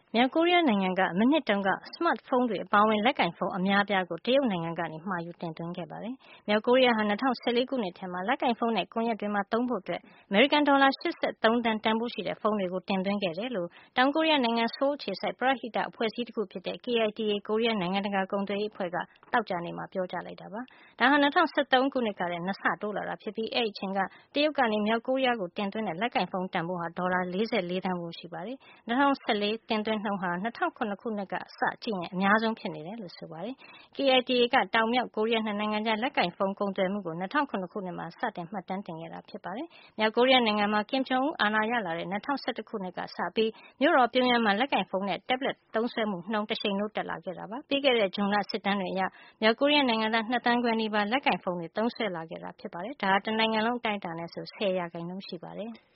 မြောက်ကိုရီးယားနိုင်ငံက မနှစ်တုန်းက စမတ်ဖုန်းတွေအပါအဝင် လက်ကိုင်ဖုန်းအများအပြားကို တရုတ်နိုင်ငံကနေ မှာယူတင်သွင်းခဲ့ပါတယ်။ မြောက်ကိုရီးယားဟာ ၂၀၁၄ ခုနှစ်ထဲမှာ လက်ကိုင်ဖုန်းနဲ့ ကွန်ရက်တွေမှာ သုံးဖို့ အမေရိကန်ဒေါ်လာ ၈၃ သန်း တန်ဖိုးရှိတဲ့ ဖုန်းတွေကို တင်သွင်းခဲ့တယ်လို့ တောင်ကိုရီးယားနိုင်ငံ ဆိုးလ်အခြေစိုက် ပရဟိတအဖွဲ့အစည်းတခုဖြစ်တဲ့ KITA ကိုရီးယား နိုင်ငံတကာကုန်သွယ်ရေးအဖွဲ့က သောကြာနေ့မှာ ပြောကြားလိုက်တာပါ။ ဒါဟာ ၂၀၁၃ ခုနှစ်ကထက် ၂ ဆတိုးလာတာဖြစ်ပြီး အဲဒီအချိန်က တရုတ်ကနေ မြောက်ကိုရီးယားကို တင်သွင်းတဲ့ လက်ကိုင်ဖုန်းတန်ဖိုးဟာ ဒေါ်လာ ၄၄ သန်းဖိုးရှိပါတယ်။ ၂၀၁၄ တင်သွင်းနှုန်းဟာ ၂၀၀၇ ခုနှစ်ကစကြည့်ရင် အများဆုံးဖြစ်နေတယ်လို့ ဆိုပါတယ်။ KITA က တောင်မြောက်ကိုရီးယား ၂ နိုင်ငံကြား လက်ကိုင်ဖုန်းကုန်သွယ်မှုကို ၂၀၀၇ ခုနှစ်မှာ စတင်မှတ်တမ်းတင်ခဲ့တာ ဖြစ်ပါတယ်။ မြောက်ကိုရီးယားနိုင်ငံမှာ Kim Jong Un အာဏာရလာတဲ့ ၂၀၁၁ ခုနှစ်ကစပြီး မြို့တော်ပြုံယမ်းမှာ လက်ကိုင်ဖုန်းနဲ့ တက်ဘလက်သုံးစွဲမှုနှုန်း တရှိန်ထိုးတက်လာခဲ့တာပါ။ ပြီးခဲ့တဲ့ ဇွန်လစစ်တမ်းတွေအရ မြောက်ကိုရီးယားနိုင်ငံသား ၂ သန်းခွဲနီးပါး လက်ကိုင်ဖုန်းတွေ သုံးစွဲလာခဲ့တာ ဖြစ်ပါတယ်။ ဒါဟာ တနိုင်ငံလုံးအတိုင်းအတာနဲ့ဆို ၁၀ % ရှိပါတယ်။